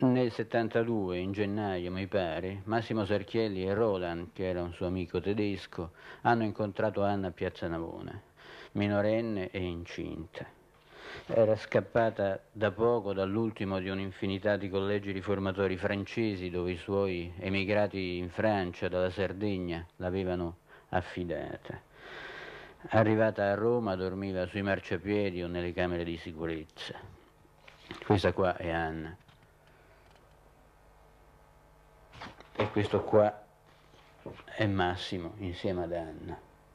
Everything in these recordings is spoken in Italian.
Nel 72, in gennaio mi pare, Massimo Sarchielli e Roland, che era un suo amico tedesco, hanno incontrato Anna a Piazza Navona, minorenne e incinta. Era scappata da poco dall'ultimo di un'infinità di collegi riformatori francesi dove i suoi emigrati in Francia dalla Sardegna l'avevano affidata. Arrivata a Roma dormiva sui marciapiedi o nelle camere di sicurezza. Questa qua è Anna. E questo qua è Massimo insieme ad Anna.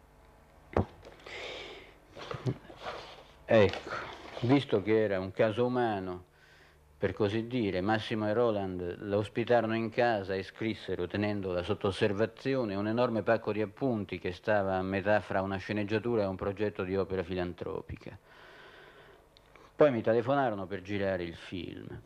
Ecco, visto che era un caso umano, per così dire, Massimo e Roland la ospitarono in casa e scrissero, tenendola sotto osservazione, un enorme pacco di appunti che stava a metà fra una sceneggiatura e un progetto di opera filantropica. Poi mi telefonarono per girare il film.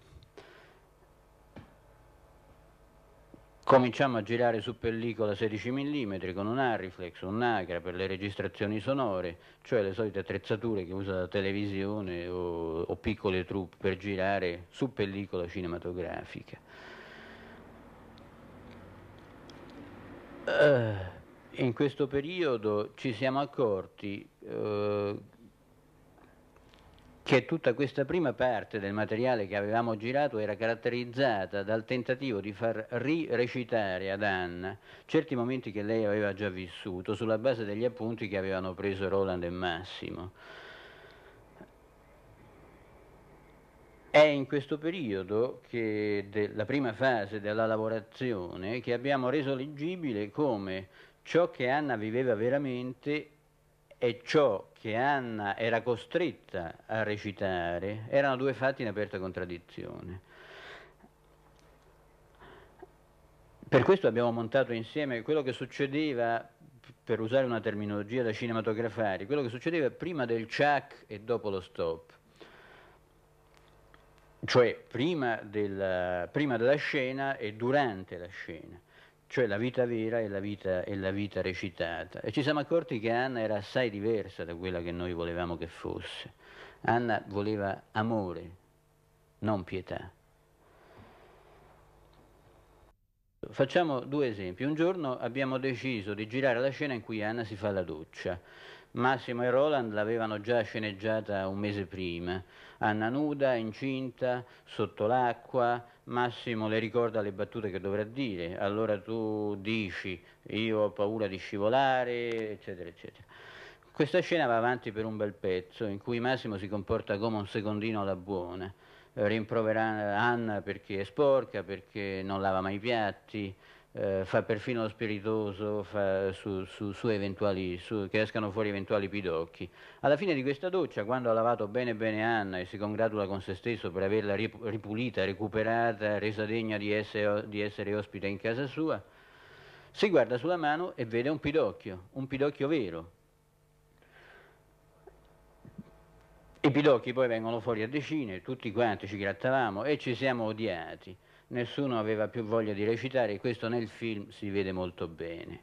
Cominciamo a girare su pellicola 16 mm con un Arriflex, un Nagra per le registrazioni sonore, cioè le solite attrezzature che usa la televisione o piccole troupe per girare su pellicola cinematografica. In questo periodo ci siamo accorti che tutta questa prima parte del materiale che avevamo girato era caratterizzata dal tentativo di far rirecitare ad Anna certi momenti che lei aveva già vissuto sulla base degli appunti che avevano preso Roland e Massimo. È in questo periodo, della prima fase della lavorazione, che abbiamo reso leggibile come ciò che Anna viveva veramente e ciò che Anna era costretta a recitare erano due fatti in aperta contraddizione. Per questo abbiamo montato insieme quello che succedeva, per usare una terminologia da cinematografari, quello che succedeva prima del chuck e dopo lo stop. Cioè prima della scena e durante la scena, cioè la vita vera e la vita recitata. E ci siamo accorti che Anna era assai diversa da quella che noi volevamo che fosse. Anna voleva amore, non pietà. Facciamo due esempi. Un giorno abbiamo deciso di girare la scena in cui Anna si fa la doccia. Massimo e Roland l'avevano già sceneggiata un mese prima. Anna nuda, incinta, sotto l'acqua. Massimo le ricorda le battute che dovrà dire. Allora tu dici, io ho paura di scivolare, eccetera, eccetera. Questa scena va avanti per un bel pezzo, in cui Massimo si comporta come un secondino alla buona, rimprovera Anna perché è sporca, perché non lava mai i piatti, fa perfino lo spiritoso che escano fuori eventuali pidocchi. Alla fine di questa doccia, quando ha lavato bene bene Anna e si congratula con se stesso per averla ripulita, recuperata, resa degna di essere ospite in casa sua, si guarda sulla mano e vede un pidocchio vero. I pidocchi poi vengono fuori a decine, tutti quanti ci grattavamo e ci siamo odiati. Nessuno aveva più voglia di recitare e questo nel film si vede molto bene.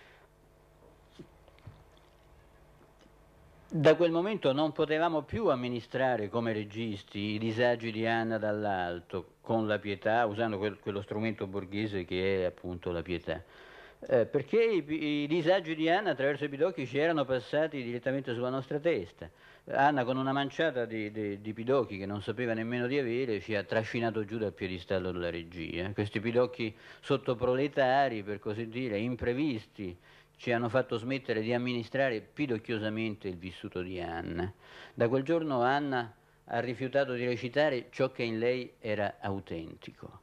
Da quel momento non potevamo più amministrare come registi i disagi di Anna dall'alto, con la pietà, usando quello strumento borghese che è appunto la pietà. Perché i disagi di Anna attraverso i pidocchi ci erano passati direttamente sulla nostra testa. Anna con una manciata di pidocchi che non sapeva nemmeno di avere ci ha trascinato giù dal piedistallo della regia. Questi pidocchi sottoproletari, per così dire, imprevisti, ci hanno fatto smettere di amministrare pidocchiosamente il vissuto di Anna. Da quel giorno Anna ha rifiutato di recitare ciò che in lei era autentico.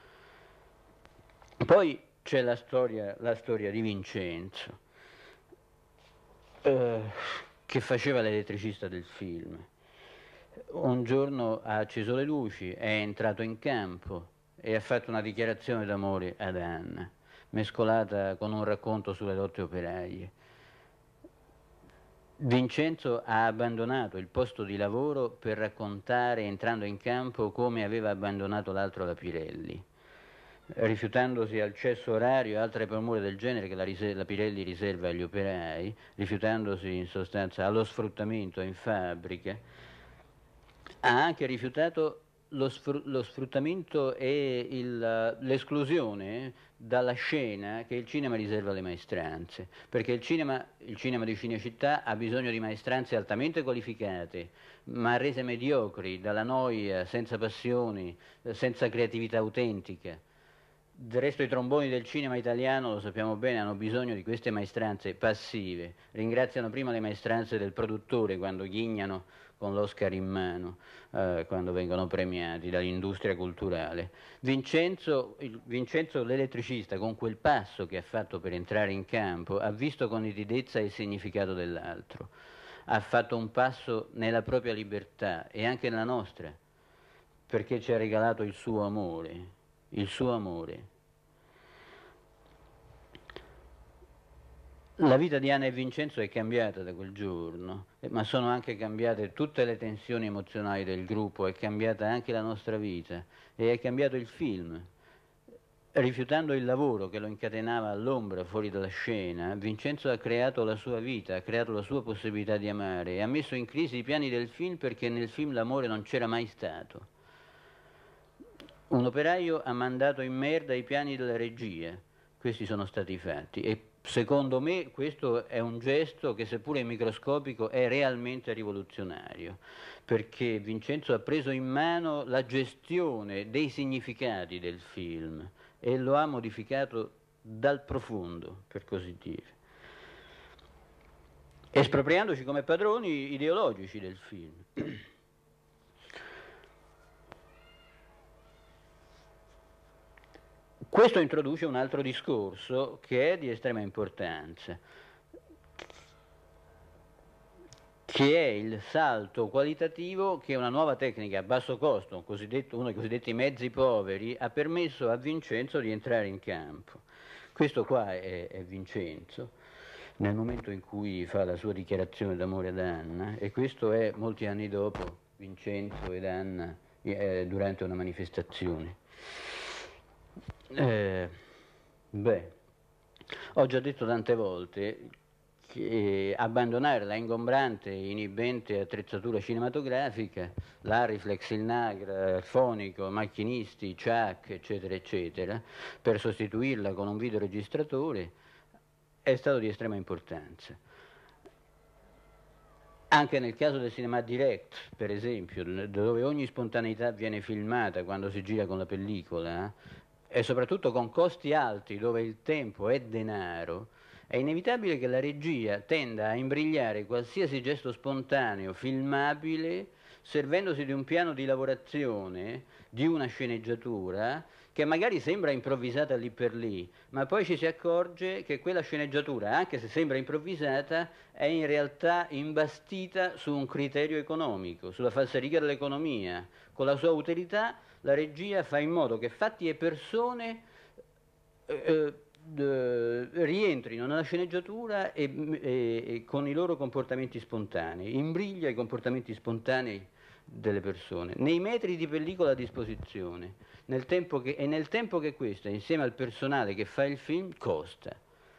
Poi c'è la storia di Vincenzo, che faceva l'elettricista del film. Un giorno ha acceso le luci, è entrato in campo e ha fatto una dichiarazione d'amore ad Anna, mescolata con un racconto sulle lotte operaie. Vincenzo ha abbandonato il posto di lavoro per raccontare, entrando in campo, come aveva abbandonato l'altro la Pirelli, rifiutandosi al cesso orario e altre premure del genere che la Pirelli riserva agli operai, rifiutandosi in sostanza allo sfruttamento in fabbrica, ha anche rifiutato lo sfruttamento e l'esclusione dalla scena che il cinema riserva alle maestranze, perché il cinema di Cinecittà ha bisogno di maestranze altamente qualificate, ma rese mediocri dalla noia, senza passioni, senza creatività autentica. Del resto i tromboni del cinema italiano, lo sappiamo bene, hanno bisogno di queste maestranze passive. Ringraziano prima le maestranze del produttore quando ghignano con l'Oscar in mano, quando vengono premiati dall'industria culturale. Vincenzo l'elettricista, con quel passo che ha fatto per entrare in campo, ha visto con nitidezza il significato dell'altro. Ha fatto un passo nella propria libertà e anche nella nostra, perché ci ha regalato il suo amore. Il suo amore. La vita di Anna e Vincenzo è cambiata da quel giorno, ma sono anche cambiate tutte le tensioni emozionali del gruppo, è cambiata anche la nostra vita e è cambiato il film. Rifiutando il lavoro che lo incatenava all'ombra fuori dalla scena, Vincenzo ha creato la sua vita, ha creato la sua possibilità di amare e ha messo in crisi i piani del film perché nel film l'amore non c'era mai stato. Un operaio ha mandato in merda i piani della regia, questi sono stati i fatti e secondo me questo è un gesto che seppure microscopico è realmente rivoluzionario, perché Vincenzo ha preso in mano la gestione dei significati del film e lo ha modificato dal profondo, per così dire, espropriandoci come padroni ideologici del film. Questo introduce un altro discorso che è di estrema importanza, che è il salto qualitativo che una nuova tecnica a basso costo, uno dei cosiddetti mezzi poveri, ha permesso a Vincenzo di entrare in campo. Questo qua è Vincenzo, nel momento in cui fa la sua dichiarazione d'amore ad Anna, e questo è molti anni dopo Vincenzo ed Anna durante una manifestazione. Ho già detto tante volte che abbandonare la ingombrante e inibente attrezzatura cinematografica, l'Ariflex, il Nagra, il fonico, macchinisti, Chuck, eccetera, eccetera, per sostituirla con un videoregistratore è stato di estrema importanza. Anche nel caso del cinema direct, per esempio, dove ogni spontaneità viene filmata quando si gira con la pellicola, e soprattutto con costi alti dove il tempo è denaro, è inevitabile che la regia tenda a imbrigliare qualsiasi gesto spontaneo, filmabile, servendosi di un piano di lavorazione, di una sceneggiatura, che magari sembra improvvisata lì per lì, ma poi ci si accorge che quella sceneggiatura, anche se sembra improvvisata, è in realtà imbastita su un criterio economico, sulla falsariga dell'economia. Con la sua utilità la regia fa in modo che fatti e persone rientrino nella sceneggiatura e con i loro comportamenti spontanei, imbriglia i comportamenti spontanei delle persone, nei metri di pellicola a disposizione, nel tempo che questo, insieme al personale che fa il film, costa.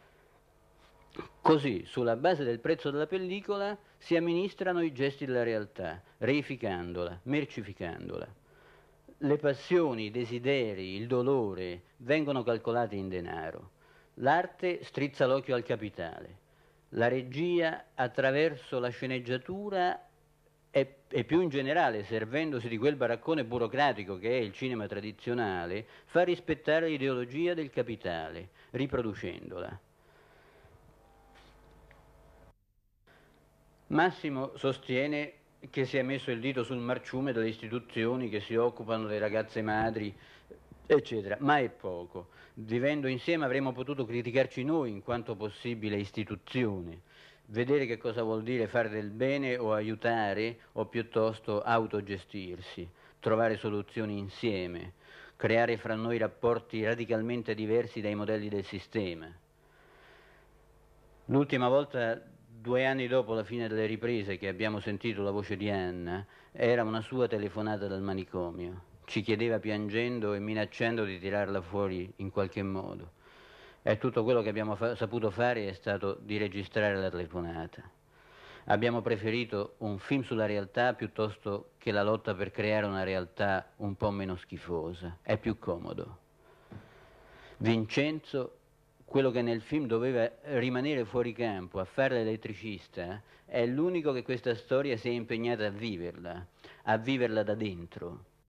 Così, sulla base del prezzo della pellicola, si amministrano i gesti della realtà, reificandola, mercificandola. Le passioni, i desideri, il dolore vengono calcolati in denaro. L'arte strizza l'occhio al capitale. La regia, attraverso la sceneggiatura e più in generale, servendosi di quel baraccone burocratico che è il cinema tradizionale, fa rispettare l'ideologia del capitale, riproducendola. Massimo sostiene che si è messo il dito sul marciume delle istituzioni che si occupano delle ragazze madri, eccetera, ma è poco. Vivendo insieme avremmo potuto criticarci noi in quanto possibile istituzione, vedere che cosa vuol dire fare del bene o aiutare o piuttosto autogestirsi, trovare soluzioni insieme, creare fra noi rapporti radicalmente diversi dai modelli del sistema. L'ultima volta, 2 anni dopo la fine delle riprese, che abbiamo sentito la voce di Anna, era una sua telefonata dal manicomio. Ci chiedeva piangendo e minacciando di tirarla fuori in qualche modo. E tutto quello che abbiamo saputo fare è stato di registrare la telefonata. Abbiamo preferito un film sulla realtà piuttosto che la lotta per creare una realtà un po' meno schifosa, è più comodo. Vincenzo, quello che nel film doveva rimanere fuori campo a fare l'elettricista, è l'unico che questa storia si è impegnata a viverla da dentro.